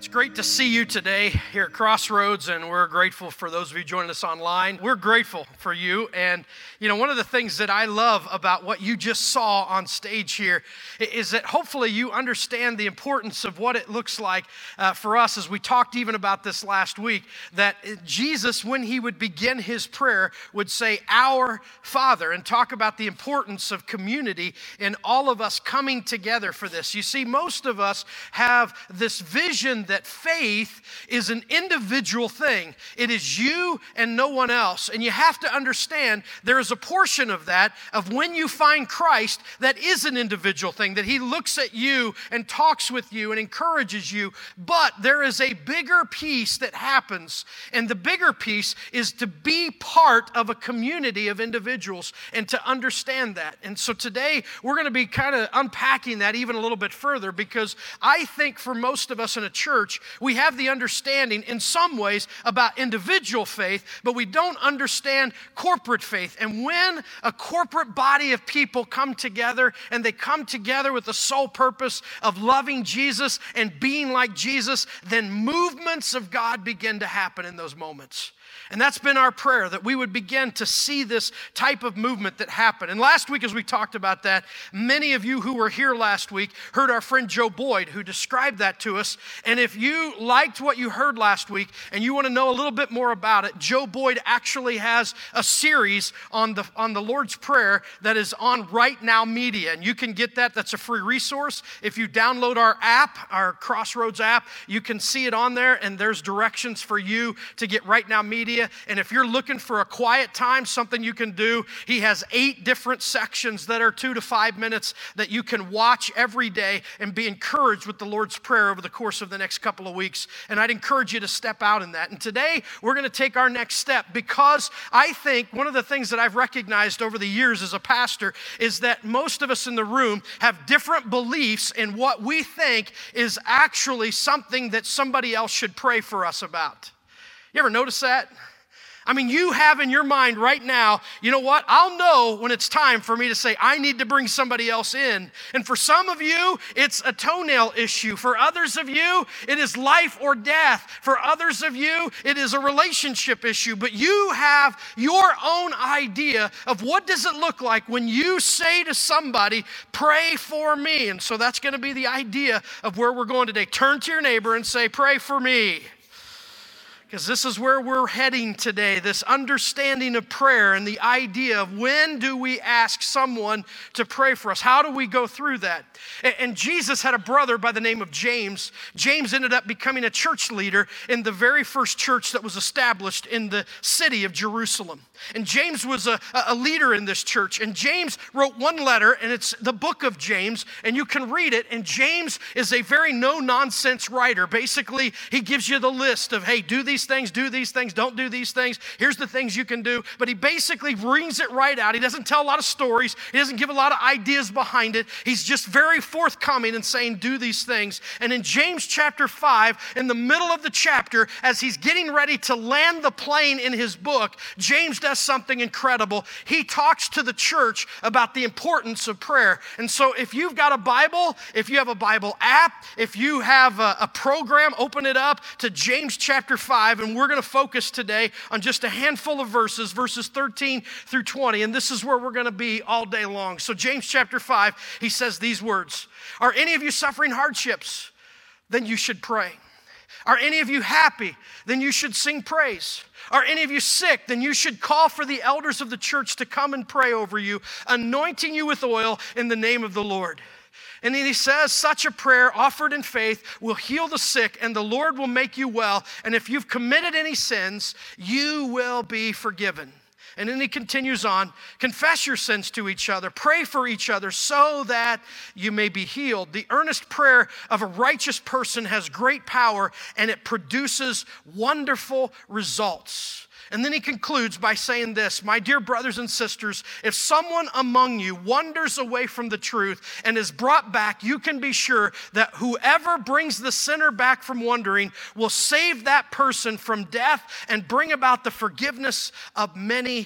It's great to see you today here at Crossroads, and we're grateful for those of you joining us online. We're grateful for you, and one of the things that I love about what you just saw on stage here is that hopefully you understand the importance of what it looks like for us, as we talked even about this last week, that Jesus, when he would begin his prayer, would say, "Our Father," and talk about the importance of community and all of us coming together for this. You see, most of us have this vision that faith is an individual thing. It is you and no one else. And you have to understand there is a portion of that, of when you find Christ, that is an individual thing, that he looks at you and talks with you and encourages you. But there is a bigger piece that happens. And the bigger piece is to be part of a community of individuals and to understand that. And so today we're going to be kind of unpacking that even a little bit further, because I think for most of us in a church, we have the understanding in some ways about individual faith, but we don't understand corporate faith. And when a corporate body of people come together, and they come together with the sole purpose of loving Jesus and being like Jesus, then movements of God begin to happen in those moments. And that's been our prayer, that we would begin to see this type of movement that happened. And last week, as we talked about that, many of you who were here last week heard our friend Joe Boyd, who described that to us. And if you liked what you heard last week and you want to know a little bit more about it, Joe Boyd actually has a series on the Lord's Prayer that is on Right Now Media. And you can get that. That's a free resource. If you download our app, our Crossroads app, you can see it on there, and there's directions for you to get Right Now Media. And if you're looking for a quiet time, something you can do, he has 8 different sections that are 2 to 5 minutes that you can watch every day and be encouraged with the Lord's Prayer over the course of the next couple of weeks. And I'd encourage you to step out in that. And today, we're going to take our next step, because I think one of the things that I've recognized over the years as a pastor is that most of us in the room have different beliefs in what we think is actually something that somebody else should pray for us about. You ever notice that? I mean, you have in your mind right now, you know what? I'll know when it's time for me to say, I need to bring somebody else in. And for some of you, it's a toenail issue. For others of you, it is life or death. For others of you, it is a relationship issue. But you have your own idea of what does it look like when you say to somebody, pray for me. And so that's going to be the idea of where we're going today. Turn to your neighbor and say, pray for me. Because this is where we're heading today, this understanding of prayer and the idea of when do we ask someone to pray for us? How do we go through that? And Jesus had a brother by the name of James. James ended up becoming a church leader in the very first church that was established in the city of Jerusalem. And James was a leader in this church. And James wrote one letter, and it's the book of James, and you can read it. And James is a very no-nonsense writer. Basically, he gives you the list of, hey, do these things, don't do these things. Here's the things you can do. But he basically brings it right out. He doesn't tell a lot of stories. He doesn't give a lot of ideas behind it. He's just very forthcoming and saying, do these things. And in James chapter 5, in the middle of the chapter, as he's getting ready to land the plane in his book, James does something incredible. He talks to the church about the importance of prayer. And so if you've got a Bible, if you have a Bible app, if you have a program, open it up to James chapter 5, and we're going to focus today on just a handful of verses 13 through 20, and this is where we're going to be all day long. So James chapter 5, he says these words, "Are any of you suffering hardships? Then you should pray. Are any of you happy? Then you should sing praise. Are any of you sick? Then you should call for the elders of the church to come and pray over you, anointing you with oil in the name of the Lord." And then he says, such a prayer offered in faith will heal the sick, and the Lord will make you well. And if you've committed any sins, you will be forgiven. And then he continues on, confess your sins to each other, pray for each other so that you may be healed. The earnest prayer of a righteous person has great power, and it produces wonderful results. And then he concludes by saying this, my dear brothers and sisters, if someone among you wanders away from the truth and is brought back, you can be sure that whoever brings the sinner back from wandering will save that person from death and bring about the forgiveness of many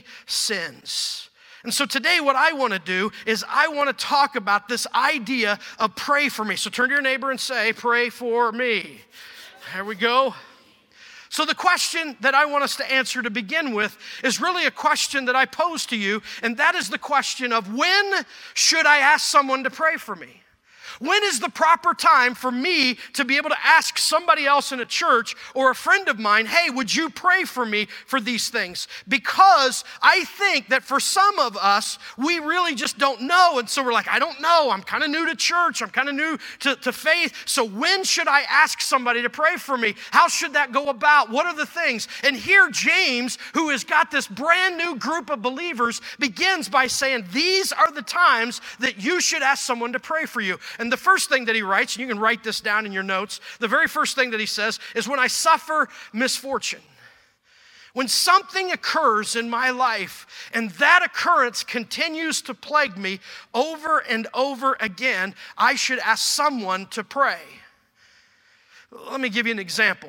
sins. And so today what I want to do is I want to talk about this idea of pray for me. So turn to your neighbor and say, pray for me. There we go. So the question that I want us to answer to begin with is really a question that I pose to you, and that is the question of when should I ask someone to pray for me? When is the proper time for me to be able to ask somebody else in a church or a friend of mine, hey, would you pray for me for these things? Because I think that for some of us, we really just don't know. And so we're like, I don't know. I'm kind of new to church. I'm kind of new to faith. So when should I ask somebody to pray for me? How should that go about? What are the things? And here James, who has got this brand new group of believers, begins by saying, these are the times that you should ask someone to pray for you. And the first thing that he writes, and you can write this down in your notes, the very first thing that he says is when I suffer misfortune. When something occurs in my life and that occurrence continues to plague me over and over again, I should ask someone to pray. Let me give you an example.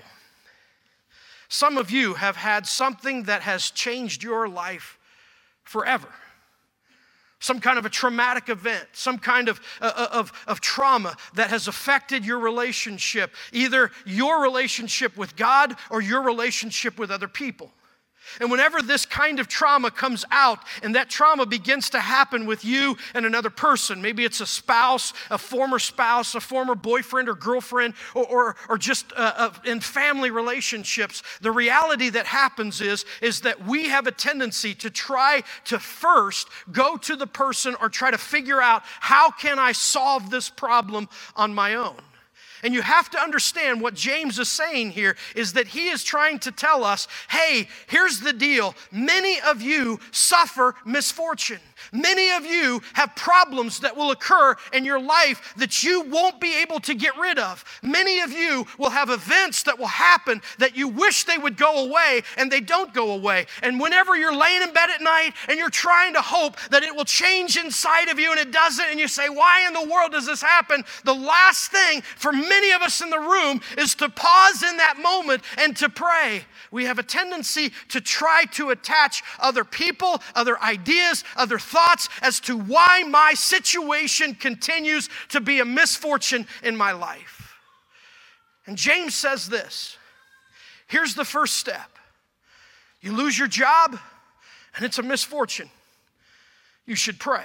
Some of you have had something that has changed your life forever. Some kind of a traumatic event, some kind of trauma that has affected your relationship, either your relationship with God or your relationship with other people. And whenever this kind of trauma comes out and that trauma begins to happen with you and another person, maybe it's a spouse, a former boyfriend or girlfriend, or just in family relationships, the reality that happens is that we have a tendency to try to first go to the person or try to figure out how can I solve this problem on my own. And you have to understand what James is saying here is that he is trying to tell us, hey, here's the deal. Many of you suffer misfortune. Many of you have problems that will occur in your life that you won't be able to get rid of. Many of you will have events that will happen that you wish they would go away and they don't go away. And whenever you're laying in bed at night and you're trying to hope that it will change inside of you and it doesn't, and you say, why in the world does this happen? The last thing for many of us in the room is to pause in that moment and to pray. We have a tendency to try to attach other people, other ideas, other thoughts as to why my situation continues to be a misfortune in my life. And James says this. Here's the first step. You lose your job and it's a misfortune. You should pray.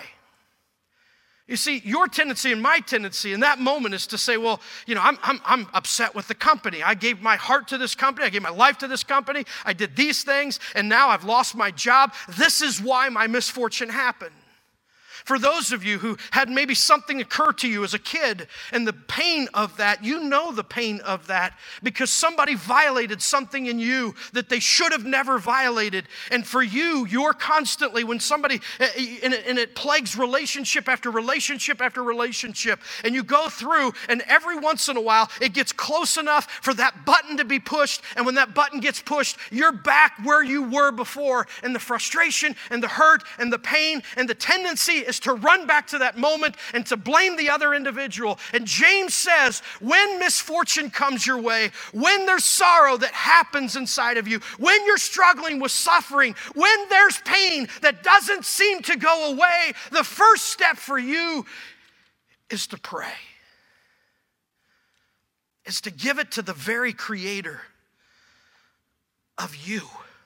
You see, your tendency and my tendency in that moment is to say, well, you know, I'm upset with the company. I gave my heart to this company. I gave my life to this company. I did these things, and now I've lost my job. This is why my misfortune happened. For those of you who had maybe something occur to you as a kid and the pain of that, you know the pain of that because somebody violated something in you that they should have never violated. And for you, you're constantly, when somebody, and it plagues relationship after relationship after relationship, and you go through and every once in a while it gets close enough for that button to be pushed, and when that button gets pushed, you're back where you were before, and the frustration and the hurt and the pain and the tendency is to run back to that moment and to blame the other individual. And James says, when misfortune comes your way, when there's sorrow that happens inside of you, when you're struggling with suffering, when there's pain that doesn't seem to go away, the first step for you is to pray. Is to give it to the very creator of you.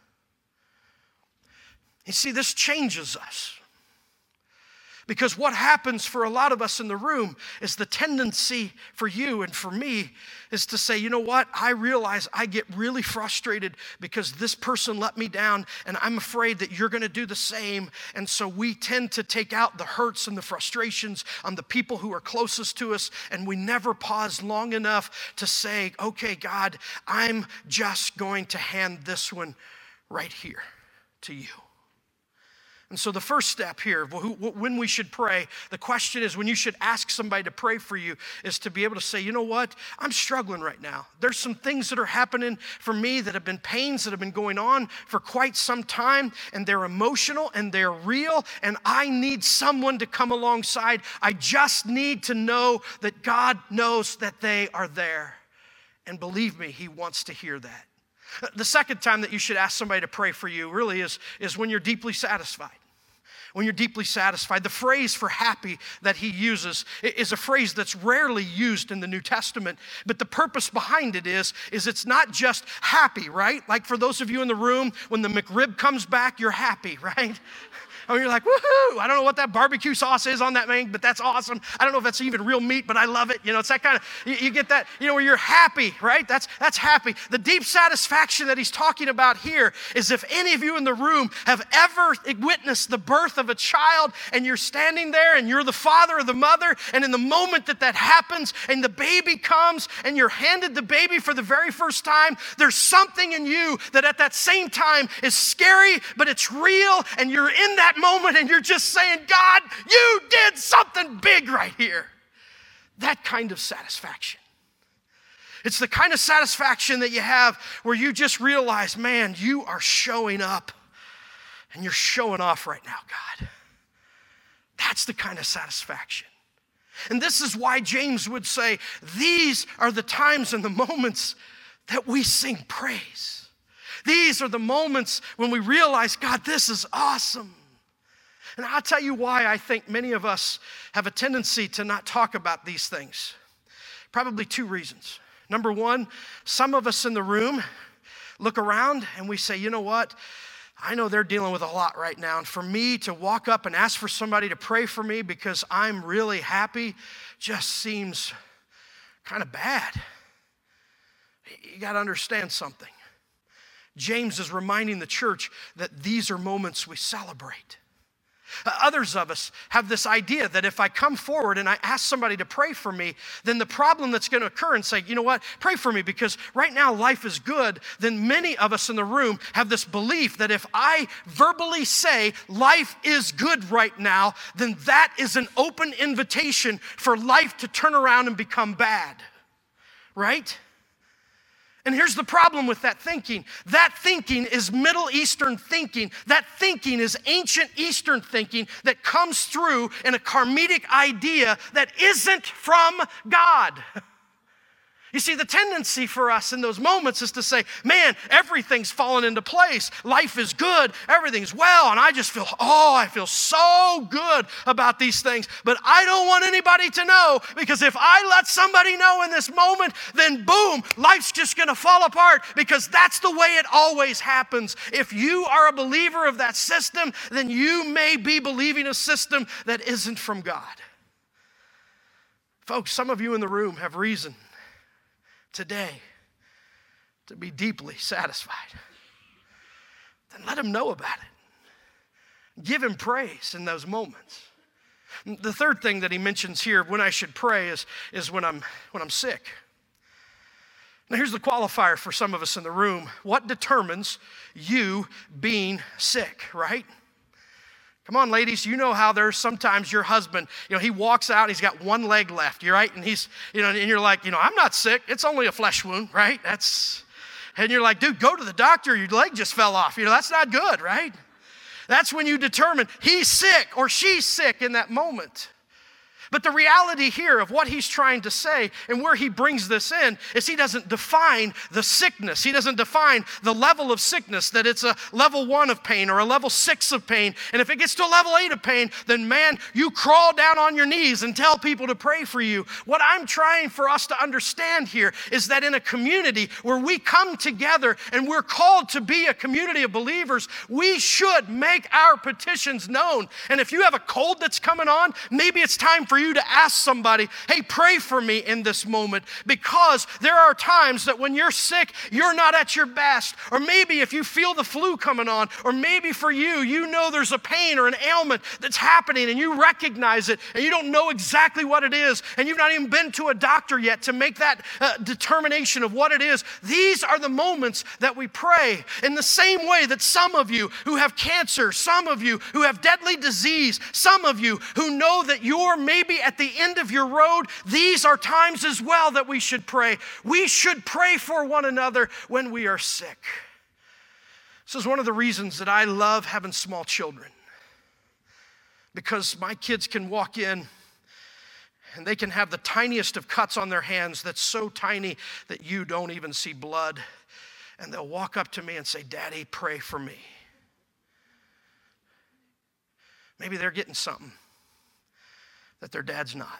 You see, this changes us. Because what happens for a lot of us in the room is the tendency for you and for me is to say, you know what, I realize I get really frustrated because this person let me down and I'm afraid that you're going to do the same. And so we tend to take out the hurts and the frustrations on the people who are closest to us, and we never pause long enough to say, okay, God, I'm just going to hand this one right here to you. And so the first step here, when we should pray, the question is when you should ask somebody to pray for you is to be able to say, you know what, I'm struggling right now. There's some things that are happening for me that have been pains that have been going on for quite some time, and they're emotional and they're real, and I need someone to come alongside. I just need to know that God knows that they are there. And believe me, He wants to hear that. The second time that you should ask somebody to pray for you really is when you're deeply satisfied. when you're deeply satisfied. The phrase for happy that he uses is a phrase that's rarely used in the New Testament, but the purpose behind it is it's not just happy, right? Like for those of you in the room, when the McRib comes back, you're happy, right? I mean, you're like, woohoo! I don't know what that barbecue sauce is on that thing, but that's awesome. I don't know if that's even real meat, but I love it. It's that kind of, you get that, where you're happy, right? That's happy. The deep satisfaction that he's talking about here is if any of you in the room have ever witnessed the birth of a child and you're standing there and you're the father or the mother, and in the moment that happens and the baby comes and you're handed the baby for the very first time, there's something in you that at that same time is scary, but it's real, and you're in that moment and you're just saying, God, you did something big right here. That kind of satisfaction. It's the kind of satisfaction that you have where you just realize, man, you are showing up and you're showing off right now, God. That's the kind of satisfaction. And this is why James would say, these are the times and the moments that we sing praise. These are the moments when we realize, God, this is awesome. And I'll tell you why I think many of us have a tendency to not talk about these things. Probably two reasons. Number one, some of us in the room look around and we say, you know what? I know they're dealing with a lot right now. And for me to walk up and ask for somebody to pray for me because I'm really happy just seems kind of bad. You got to understand something. James is reminding the church that these are moments we celebrate. Others of us have this idea that if I come forward and I ask somebody to pray for me, then the problem that's going to occur and say, you know what, pray for me because right now life is good, then many of us in the room have this belief that if I verbally say life is good right now, then that is an open invitation for life to turn around and become bad, right? And here's the problem with that thinking. That thinking is Middle Eastern thinking. That thinking is ancient Eastern thinking that comes through in a karmic idea that isn't from God. You see, the tendency for us in those moments is to say, man, everything's fallen into place. Life is good. Everything's well. And I just feel, I feel so good about these things. But I don't want anybody to know, because if I let somebody know in this moment, then boom, life's just going to fall apart, because that's the way it always happens. If you are a believer of that system, then you may be believing a system that isn't from God. Folks, some of you in the room have reason today to be deeply satisfied. Then let him know about it. Give him praise in those moments. The third thing that he mentions here when I should pray is when I'm sick. Now here's the qualifier for some of us in the room. What determines you being sick, right? Come on, ladies, you know how there's sometimes your husband, he walks out, he's got one leg left, you're right? And he's, and you're like, I'm not sick. It's only a flesh wound, right? And you're like, dude, go to the doctor. Your leg just fell off. That's not good, right? That's when you determine he's sick or she's sick in that moment. But the reality here of what he's trying to say and where he brings this in is he doesn't define the sickness. He doesn't define the level of sickness, that it's a level 1 of pain or a level 6 of pain. And if it gets to a level 8 of pain, then man, you crawl down on your knees and tell people to pray for you. What I'm trying for us to understand here is that in a community where we come together and we're called to be a community of believers, we should make our petitions known. And if you have a cold that's coming on, maybe it's time for you to ask somebody, hey, pray for me in this moment, because there are times that when you're sick, you're not at your best. Or maybe if you feel the flu coming on, or maybe for you know there's a pain or an ailment that's happening and you recognize it and you don't know exactly what it is, and you've not even been to a doctor yet to make that determination of what it is. These are the moments that we pray. In the same way that some of you who have cancer, some of you who have deadly disease, some of you who know that you're maybe at the end of your road, these are times as well that we should pray. We should pray for one another when we are sick. This is one of the reasons that I love having small children, because my kids can walk in and they can have the tiniest of cuts on their hands that's so tiny that you don't even see blood. And they'll walk up to me and say, Daddy, pray for me. Maybe they're getting something that their dad's not.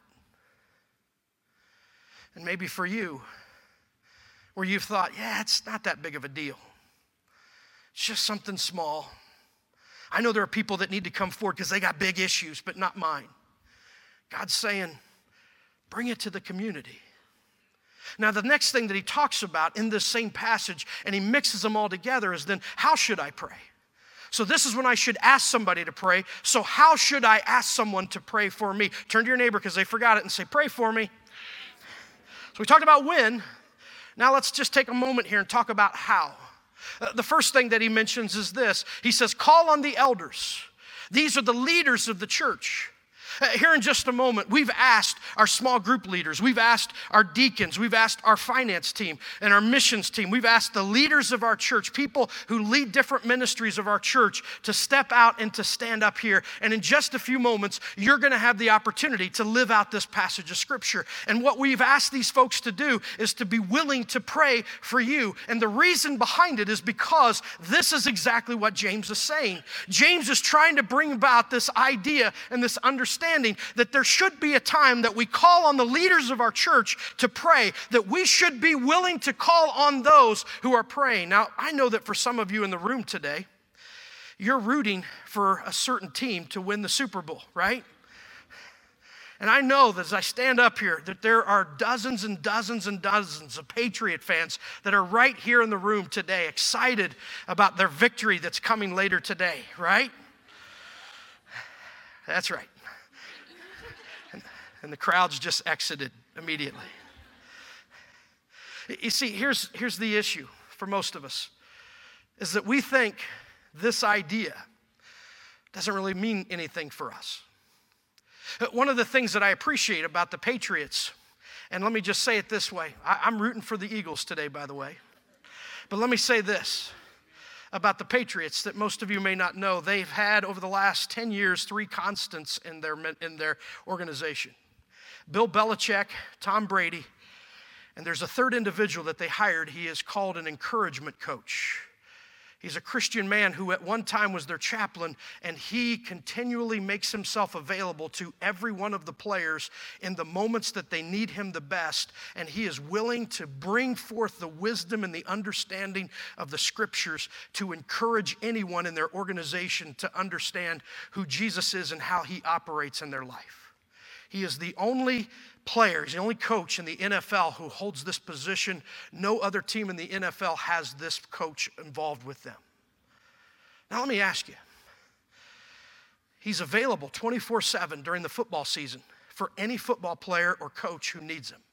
And maybe for you, where you've thought, yeah, it's not that big of a deal. It's just something small. I know there are people that need to come forward because they got big issues, but not mine. God's saying, bring it to the community. Now, the next thing that he talks about in this same passage, and he mixes them all together, is then, how should I pray? So this is when I should ask somebody to pray. So how should I ask someone to pray for me? Turn to your neighbor because they forgot it and say, pray for me. So we talked about when. Now let's just take a moment here and talk about how. The first thing that he mentions is this. He says, call on the elders. These are the leaders of the church. Here in just a moment, we've asked our small group leaders, we've asked our deacons, we've asked our finance team and our missions team, we've asked the leaders of our church, people who lead different ministries of our church, to step out and to stand up here. And in just a few moments, you're going to have the opportunity to live out this passage of Scripture. And what we've asked these folks to do is to be willing to pray for you. And the reason behind it is because this is exactly what James is saying. James is trying to bring about this idea and this understanding that there should be a time that we call on the leaders of our church to pray, that we should be willing to call on those who are praying. Now, I know that for some of you in the room today, you're rooting for a certain team to win the Super Bowl, right? And I know that as I stand up here, that there are dozens and dozens and dozens of Patriot fans that are right here in the room today, excited about their victory that's coming later today, right? That's right. And the crowds just exited immediately. You see, here's the issue for most of us, is that we think this idea doesn't really mean anything for us. One of the things that I appreciate about the Patriots, and let me just say it this way, I'm rooting for the Eagles today, by the way, but let me say this about the Patriots that most of you may not know. They've had, over the last 10 years, 3 constants in their organization. Bill Belichick, Tom Brady, and there's a third individual that they hired. He is called an encouragement coach. He's a Christian man who at one time was their chaplain, and he continually makes himself available to every one of the players in the moments that they need him the best, and he is willing to bring forth the wisdom and the understanding of the Scriptures to encourage anyone in their organization to understand who Jesus is and how he operates in their life. He is the only player, he's the only coach in the NFL who holds this position. No other team in the NFL has this coach involved with them. Now let me ask you, he's available 24/7 during the football season for any football player or coach who needs him,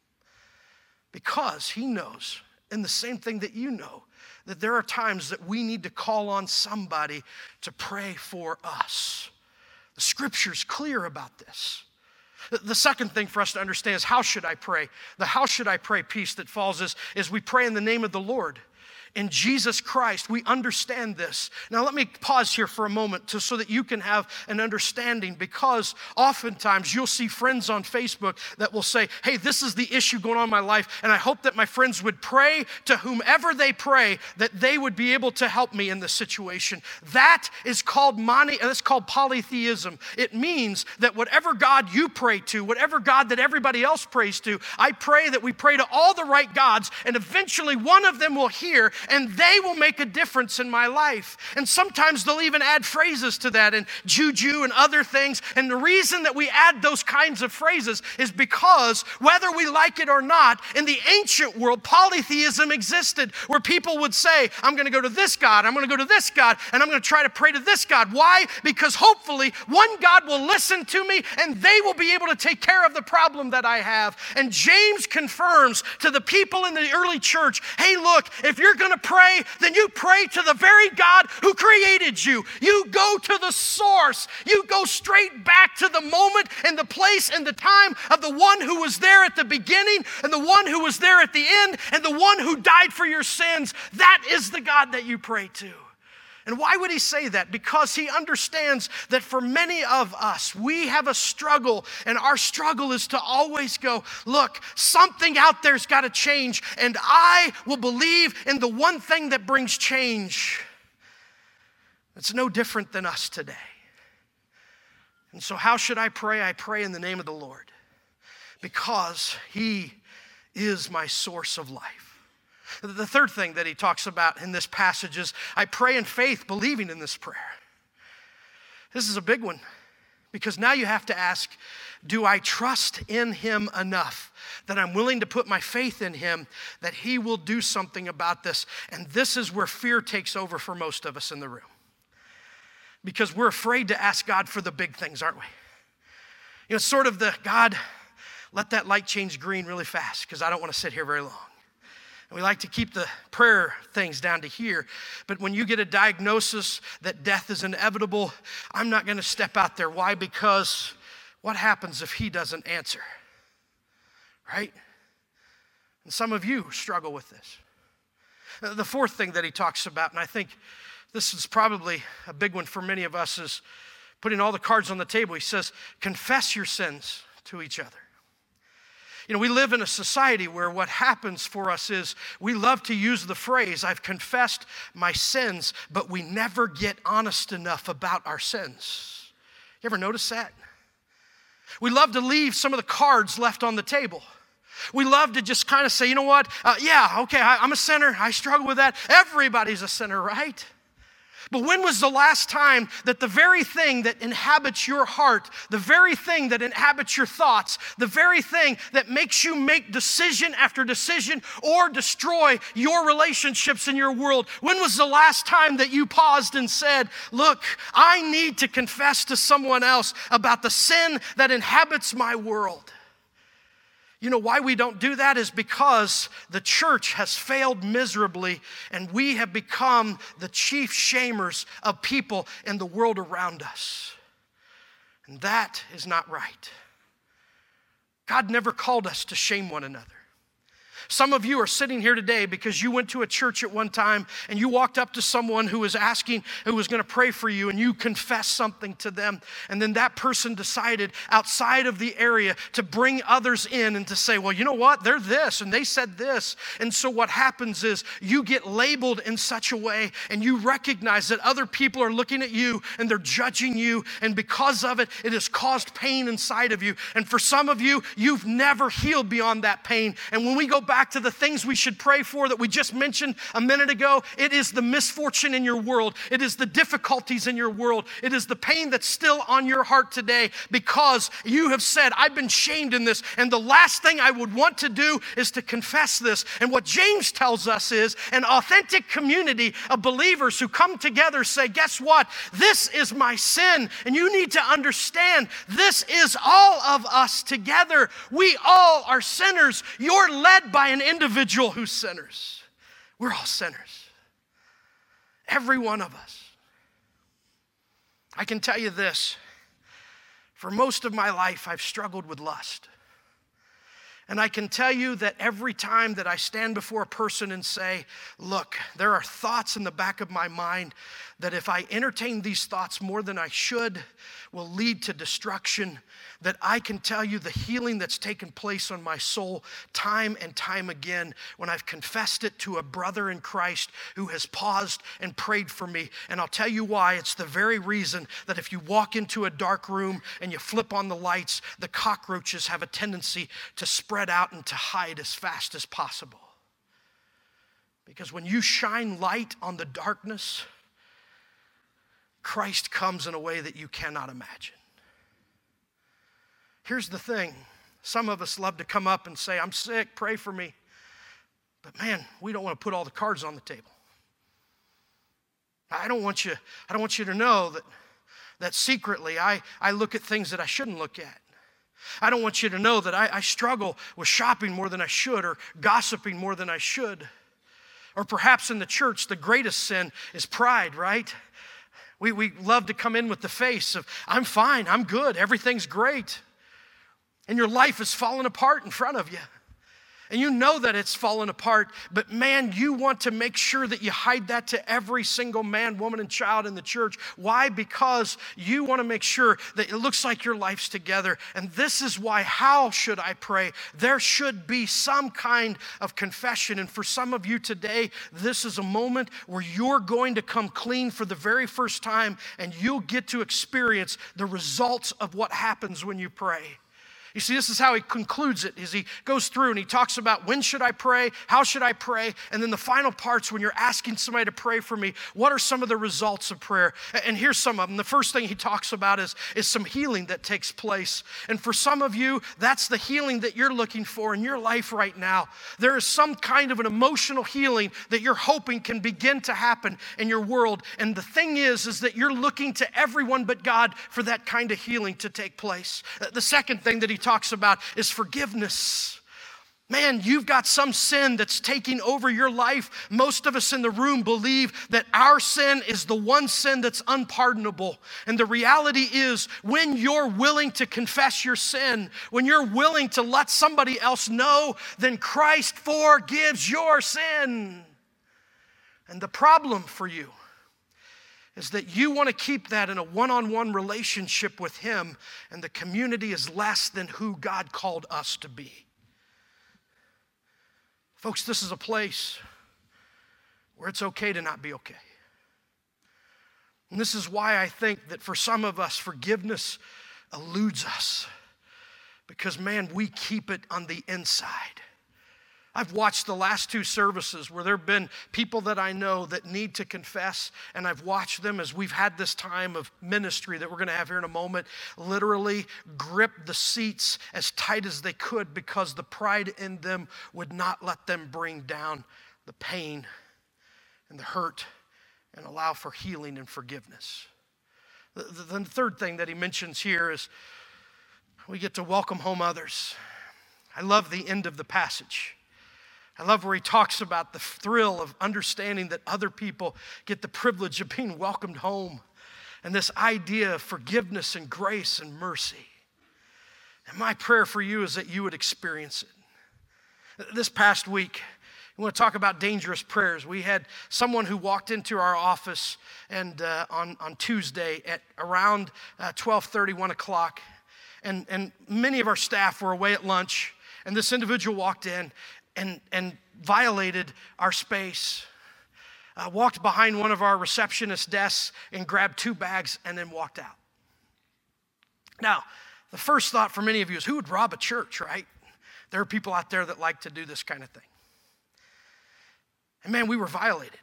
because he knows, and the same thing that you know, that there are times that we need to call on somebody to pray for us. The Scripture's clear about this. The second thing for us to understand is, how should I pray? The how should I pray piece that falls is we pray in the name of the Lord. In Jesus Christ, we understand this. Now let me pause here for a moment so that you can have an understanding, because oftentimes you'll see friends on Facebook that will say, hey, this is the issue going on in my life, and I hope that my friends would pray to whomever they pray, that they would be able to help me in this situation. That is called polytheism. It means that whatever God you pray to, whatever God that everybody else prays to, I pray that we pray to all the right gods, and eventually one of them will hear, and they will make a difference in my life. And sometimes they'll even add phrases to that, and juju and other things. And the reason that we add those kinds of phrases is because, whether we like it or not, in the ancient world, polytheism existed, where people would say, I'm going to go to this God, I'm going to go to this God, and I'm going to try to pray to this God. Why? Because hopefully one God will listen to me, and they will be able to take care of the problem that I have. And James confirms to the people in the early church, hey, look, if you're going to pray, then you pray to the very God who created you. You go to the source. You go straight back to the moment and the place and the time of the one who was there at the beginning, and the one who was there at the end, and the one who died for your sins. That is the God that you pray to. And why would he say that? Because he understands that for many of us, we have a struggle, and our struggle is to always go, look, something out there's got to change, and I will believe in the one thing that brings change. It's no different than us today. And so how should I pray? I pray in the name of the Lord, because he is my source of life. The third thing that he talks about in this passage is, I pray in faith, believing in this prayer. This is a big one, because now you have to ask, do I trust in him enough that I'm willing to put my faith in him that he will do something about this? And this is where fear takes over for most of us in the room, because we're afraid to ask God for the big things, aren't we? You know, sort of the, God, let that light change green really fast, because I don't want to sit here very long. And we like to keep the prayer things down to here. But when you get a diagnosis that death is inevitable, I'm not going to step out there. Why? Because what happens if he doesn't answer? Right? And some of you struggle with this. The fourth thing that he talks about, and I think this is probably a big one for many of us, is putting all the cards on the table. He says, confess your sins to each other. You know, we live in a society where what happens for us is we love to use the phrase, I've confessed my sins, but we never get honest enough about our sins. You ever notice that? We love to leave some of the cards left on the table. We love to just kind of say, you know what? I'm a sinner. I struggle with that. Everybody's a sinner, right? But when was the last time that the very thing that inhabits your heart, the very thing that inhabits your thoughts, the very thing that makes you make decision after decision or destroy your relationships in your world, when was the last time that you paused and said, look, I need to confess to someone else about the sin that inhabits my world? You know why we don't do that is because the church has failed miserably, and we have become the chief shamers of people in the world around us. And that is not right. God never called us to shame one another. Some of you are sitting here today because you went to a church at one time and you walked up to someone who was asking, who was going to pray for you, and you confessed something to them. And then that person decided outside of the area to bring others in and to say, well, you know what? They're this and they said this. And so what happens is you get labeled in such a way, and you recognize that other people are looking at you and they're judging you. And because of it, it has caused pain inside of you. And for some of you, you've never healed beyond that pain. And when we go back to the things we should pray for that we just mentioned a minute ago, it is the misfortune in your world. It is the difficulties in your world. It is the pain that's still on your heart today because you have said, I've been shamed in this, and the last thing I would want to do is to confess this. And what James tells us is an authentic community of believers who come together say, guess what? This is my sin, and you need to understand this is all of us together. We all are sinners. You're led by an individual who's sinners. We're all sinners. Every one of us. I can tell you this. For most of my life, I've struggled with lust. And I can tell you that every time that I stand before a person and say, look, there are thoughts in the back of my mind that if I entertain these thoughts more than I should will lead to destruction, that I can tell you the healing that's taken place on my soul time and time again when I've confessed it to a brother in Christ who has paused and prayed for me. And I'll tell you why. It's the very reason that if you walk into a dark room and you flip on the lights, the cockroaches have a tendency to spread out and to hide as fast as possible. Because when you shine light on the darkness, Christ comes in a way that you cannot imagine. Here's the thing. Some of us love to come up and say, I'm sick, pray for me. But man, we don't want to put all the cards on the table. I don't want you to know that secretly I look at things that I shouldn't look at. I don't want you to know that I struggle with shopping more than I should, or gossiping more than I should. Or perhaps in the church, the greatest sin is pride, right? We love to come in with the face of, I'm fine, I'm good, everything's great. And your life is falling apart in front of you. And you know that it's fallen apart, but man, you want to make sure that you hide that to every single man, woman, and child in the church. Why? Because you want to make sure that it looks like your life's together. And this is why, how should I pray? There should be some kind of confession. And for some of you today, this is a moment where you're going to come clean for the very first time, and you'll get to experience the results of what happens when you pray. You see, this is how he concludes it, as he goes through and he talks about when should I pray, how should I pray, and then the final parts when you're asking somebody to pray for me, what are some of the results of prayer? And here's some of them. The first thing he talks about is some healing that takes place. And for some of you, that's the healing that you're looking for in your life right now. There is some kind of an emotional healing that you're hoping can begin to happen in your world. And the thing is that you're looking to everyone but God for that kind of healing to take place. The second thing that he talks about is forgiveness. Man, you've got some sin that's taking over your life. Most of us in the room believe that our sin is the one sin that's unpardonable. And the reality is, when you're willing to confess your sin, when you're willing to let somebody else know, then Christ forgives your sin. And the problem for you is that you want to keep that in a one-on-one relationship with Him, and the community is less than who God called us to be. Folks, this is a place where it's okay to not be okay. And this is why I think that for some of us, forgiveness eludes us, because, man, we keep it on the inside. I've watched the last two services where there have been people that I know that need to confess, and I've watched them as we've had this time of ministry that we're going to have here in a moment, literally grip the seats as tight as they could, because the pride in them would not let them bring down the pain and the hurt and allow for healing and forgiveness. The third thing that he mentions here is we get to welcome home others. I love the end of the passage. I love where he talks about the thrill of understanding that other people get the privilege of being welcomed home, and this idea of forgiveness and grace and mercy. And my prayer for you is that you would experience it. This past week, we want to talk about dangerous prayers. We had someone who walked into our office and on Tuesday at around 12:30, 1 o'clock, and many of our staff were away at lunch, and this individual walked in and violated our space, walked behind one of our receptionist desks and grabbed 2 bags and then walked out. Now, the first thought for many of you is, who would rob a church, right? There are people out there that like to do this kind of thing. And man, we were violated.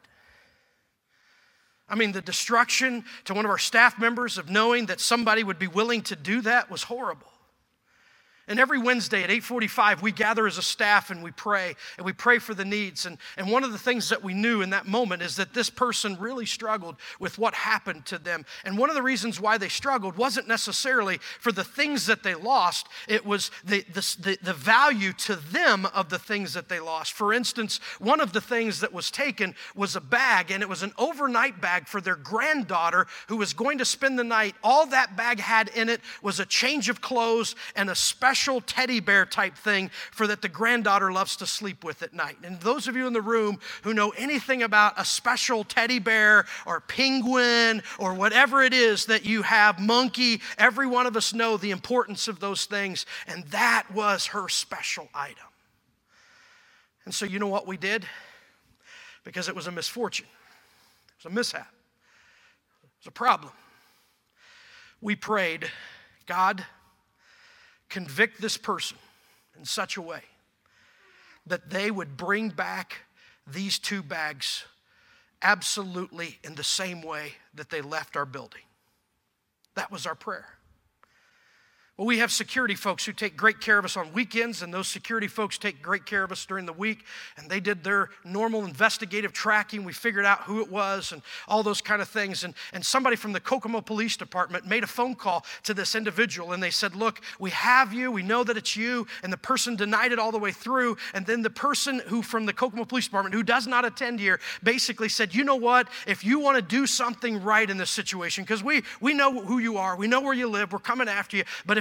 I mean, the destruction to one of our staff members of knowing that somebody would be willing to do that was horrible. And every Wednesday at 8:45, we gather as a staff and we pray for the needs. And one of the things that we knew in that moment is that this person really struggled with what happened to them. And one of the reasons why they struggled wasn't necessarily for the things that they lost. It was the value to them of the things that they lost. For instance, one of the things that was taken was a bag, and it was an overnight bag for their granddaughter who was going to spend the night. All that bag had in it was a change of clothes and a special teddy bear type thing for that the granddaughter loves to sleep with at night. And those of you in the room who know anything about a special teddy bear or penguin or whatever it is that you have, monkey, every one of us know the importance of those things, and that was her special item. And so you know what we did? Because it was a misfortune. It was a mishap. It was a problem. We prayed, God, convict this person in such a way that they would bring back these 2 bags absolutely in the same way that they left our building. That was our prayer. Well, we have security folks who take great care of us on weekends, and those security folks take great care of us during the week, and they did their normal investigative tracking. We figured out who it was and all those kind of things, and somebody from the Kokomo Police Department made a phone call to this individual, and they said, look, we have you, we know that it's you, and the person denied it all the way through, and then the person who from the Kokomo Police Department who does not attend here basically said, you know what, if you want to do something right in this situation, because we know who you are, we know where you live, we're coming after you, but if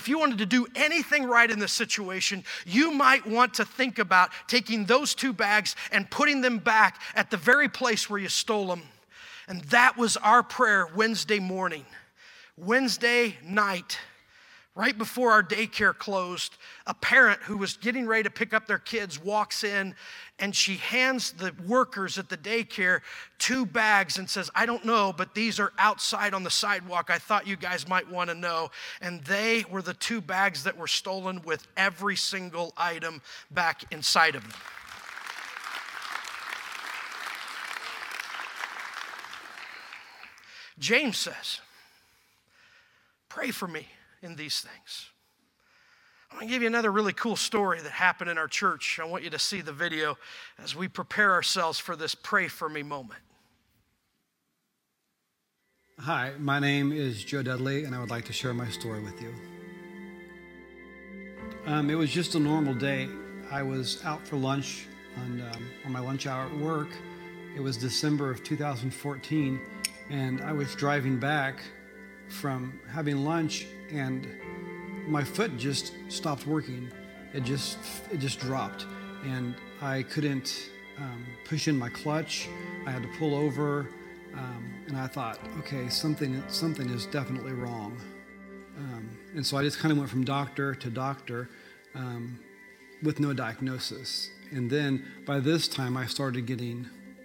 if you wanted to do anything right in this situation, you might want to think about taking those 2 bags and putting them back at the very place where you stole them. And that was our prayer Wednesday morning. Wednesday night, right before our daycare closed, a parent who was getting ready to pick up their kids walks in, and she hands the workers at the daycare 2 bags and says, I don't know, but these are outside on the sidewalk. I thought you guys might want to know. And they were the 2 bags that were stolen with every single item back inside of them. James says, pray for me in these things. I'm going to give you another really cool story that happened in our church. I want you to see the video as we prepare ourselves for this pray for me moment. Hi, my name is Joe Dudley, and I would like to share my story with you. It was just a normal day. I was out for lunch on my lunch hour at work. It was December of 2014, and I was driving back from having lunch, and my foot just stopped working. It just dropped, and I couldn't push in my clutch. I had to pull over, and I thought, okay, something is definitely wrong. And so I just kind of went from doctor to doctor with no diagnosis. And then by this time, I started getting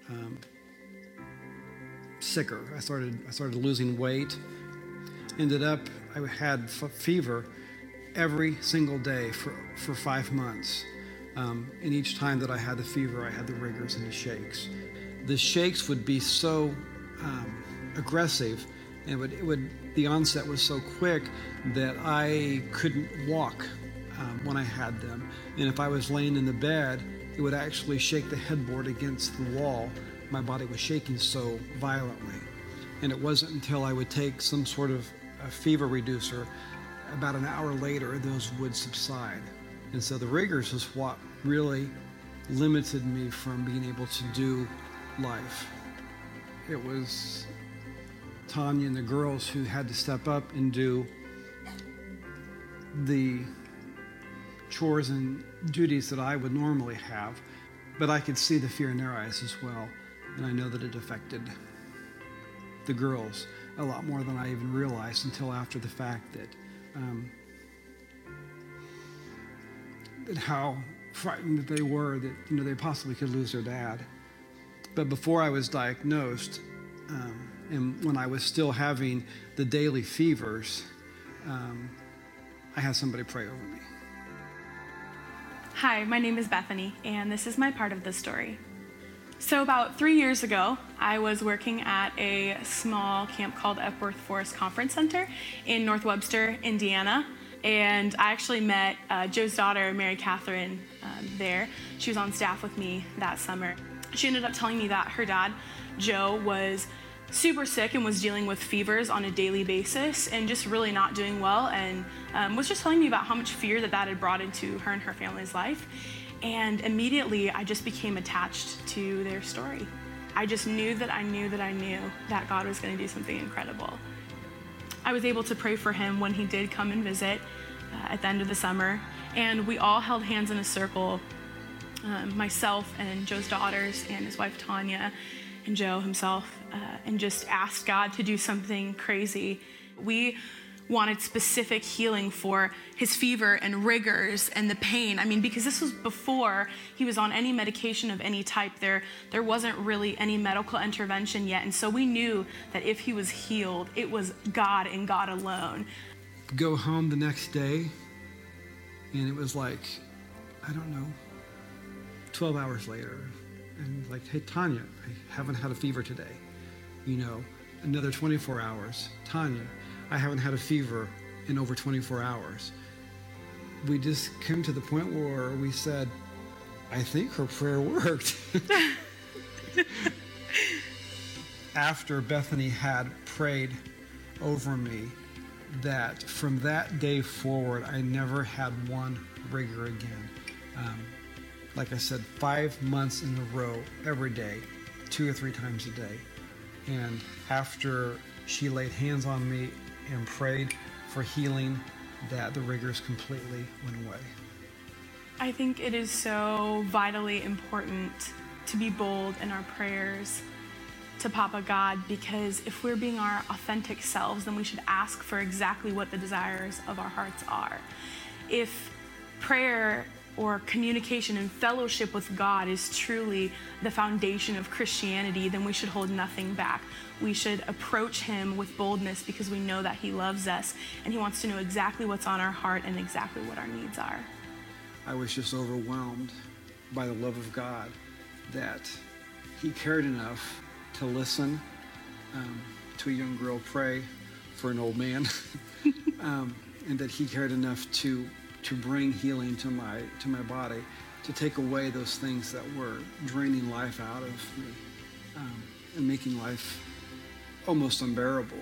sicker. I started losing weight. Ended up, I had fever every single day for 5 months. And each time that I had the fever, I had the rigors and the shakes. The shakes would be so aggressive, and the onset was so quick that I couldn't walk when I had them. And if I was laying in the bed, it would actually shake the headboard against the wall. My body was shaking so violently. And it wasn't until I would take some sort of a fever reducer, about an hour later, those would subside. And so the rigors was what really limited me from being able to do life. It was Tanya and the girls who had to step up and do the chores and duties that I would normally have, but I could see the fear in their eyes as well, and I know that it affected the girls a lot more than I even realized until after the fact, that how frightened that they were that they possibly could lose their dad. But before I was diagnosed, and when I was still having the daily fevers, I had somebody pray over me. Hi, my name is Bethany, and this is my part of the story. So about 3 years ago, I was working at a small camp called Epworth Forest Conference Center in North Webster, Indiana. And I actually met Joe's daughter, Mary Catherine, there. She was on staff with me that summer. She ended up telling me that her dad, Joe, was super sick and was dealing with fevers on a daily basis and just really not doing well, and was just telling me about how much fear that had brought into her and her family's life. And immediately I just became attached to their story. I just knew that I knew that God was going to do something incredible. I was able to pray for him when he did come and visit at the end of the summer, and we all held hands in a circle, myself and Joe's daughters and his wife Tanya and Joe himself, and just asked God to do something crazy. We wanted specific healing for his fever and rigors and the pain. I mean, because this was before he was on any medication of any type. There wasn't really any medical intervention yet. And so we knew that if he was healed, it was God and God alone. Go home the next day, and it was like, I don't know, 12 hours later. And like, hey, Tanya, I haven't had a fever today. Another 24 hours. Tanya, I haven't had a fever in over 24 hours. We just came to the point where we said, I think her prayer worked. After Bethany had prayed over me, that from that day forward, I never had one rigor again. Like I said, 5 months in a row, every day, 2 or 3 times a day. And after she laid hands on me and prayed for healing, that the rigors completely went away. I think it is so vitally important to be bold in our prayers to Papa God, because if we're being our authentic selves, then we should ask for exactly what the desires of our hearts are. If prayer or communication and fellowship with God is truly the foundation of Christianity, then we should hold nothing back. We should approach him with boldness because we know that he loves us and he wants to know exactly what's on our heart and exactly what our needs are. I was just overwhelmed by the love of God, that he cared enough to listen to a young girl pray for an old man, and that he cared enough to bring healing to my body, to take away those things that were draining life out of me, and making life almost unbearable.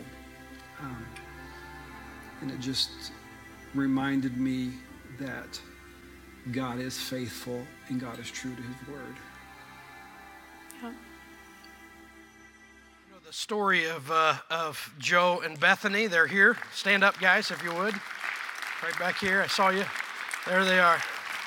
And it just reminded me that God is faithful and God is true to his word. Yeah. You know the story of Joe and Bethany. They're here. Stand up, guys, if you would. Right back here. I saw you. There they are.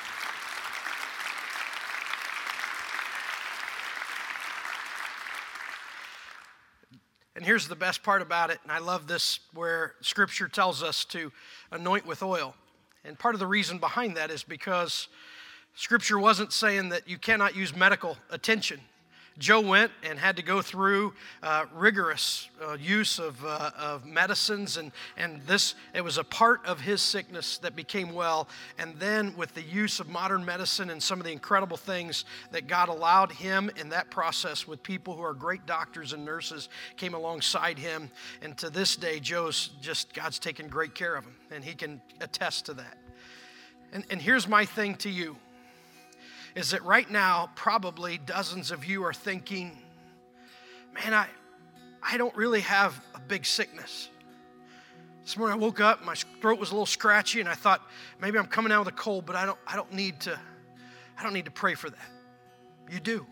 And here's the best part about it, and I love this, where Scripture tells us to anoint with oil. And part of the reason behind that is because Scripture wasn't saying that you cannot use medical attention. Joe went and had to go through rigorous use of medicines, and it was a part of his sickness that became well. And then with the use of modern medicine and some of the incredible things that God allowed him in that process, with people who are great doctors and nurses came alongside him. And to this day, God's taken great care of him, and he can attest to that. And here's my thing to you, is that right now, probably dozens of you are thinking, man, I don't really have a big sickness. This morning I woke up, my throat was a little scratchy, and I thought, maybe I'm coming out with a cold, but I don't need to pray for that. You do.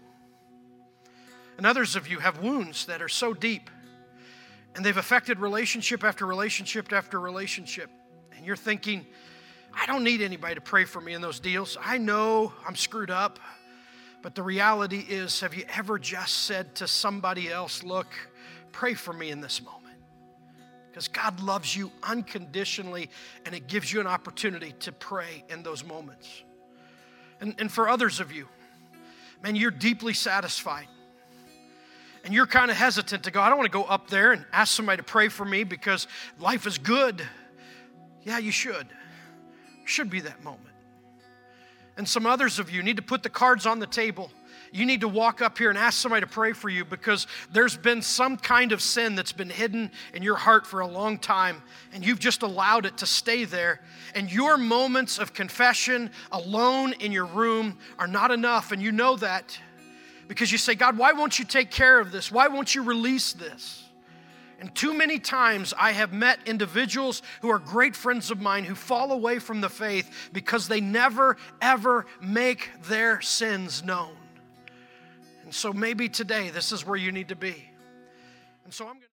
And others of you have wounds that are so deep, and they've affected relationship after relationship after relationship. And you're thinking, I don't need anybody to pray for me in those deals. I know I'm screwed up. But the reality is, have you ever just said to somebody else, look, pray for me in this moment? Because God loves you unconditionally, and it gives you an opportunity to pray in those moments. And for others of you, man, you're deeply satisfied. And you're kind of hesitant to go, I don't want to go up there and ask somebody to pray for me because life is good. Yeah, you should. Should be that moment. And some others of you need to put the cards on the table. You need to walk up here and ask somebody to pray for you because there's been some kind of sin that's been hidden in your heart for a long time, and you've just allowed it to stay there. And your moments of confession alone in your room are not enough, and you know that because you say, God, why won't you take care of this? Why won't you release this? And too many times I have met individuals who are great friends of mine who fall away from the faith because they never, ever make their sins known. And so maybe today this is where you need to be. And so I'm going to